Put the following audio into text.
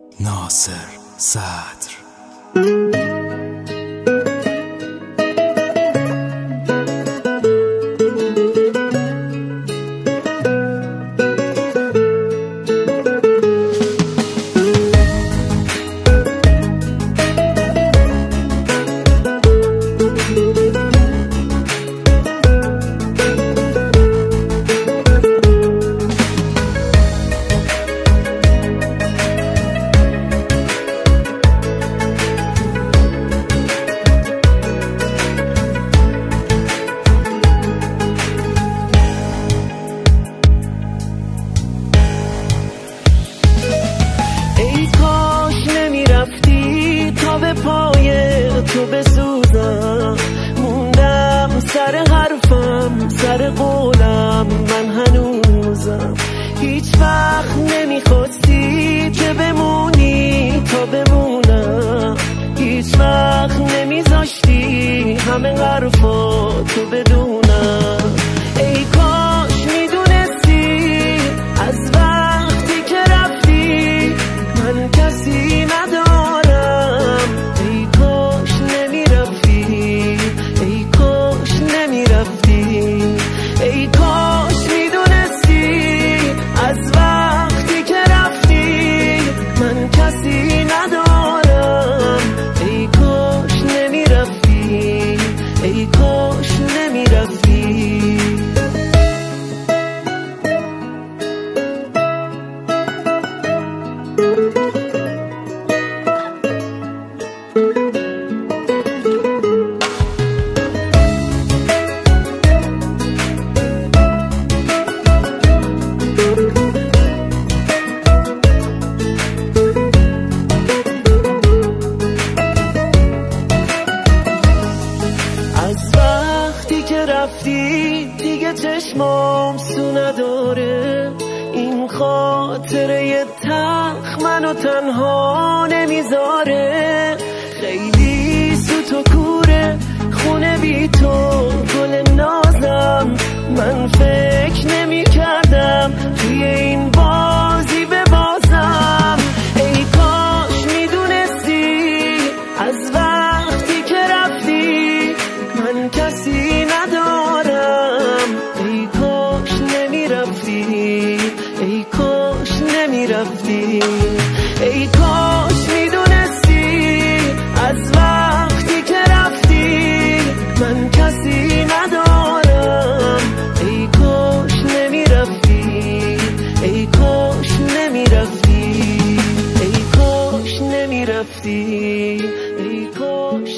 ناصر صدر. پای تو بسوزم، موندم سر حرفم، سر قولم، من هنوزم. هیچ وقت نمیخواستی که بمونی تا بمونم، هیچ وقت نمیذاشتی همه حرفا تو بدونم. ای کاش میدونستی از وقتی که رفتی من کسی ندارم. ای کاش میدونستی از وقتی که رفتی من کسی ندارم. ای کاش نمیرفتی، ای کاش نمیرفتی. رفتی دیگه چشمام سو نداره، این خاطره تلخ منو تنها نمیذاره. خیلی سوت و کوره خونه بی تو گل نازم، من فکر نمی کردم توی این بازی ببازم. ای کاش میدونستی از وقتی که رفتی من کسی ندارم. ای کاش نمیرفتی، ای کاش نمیرفتی. ای کاش میدونستی از وقتی که رفتی من کسی ندارم. ای کاش نمیرفتی، ای کاش نمیرفتی، ای کاش نمیرفتی، ای کاش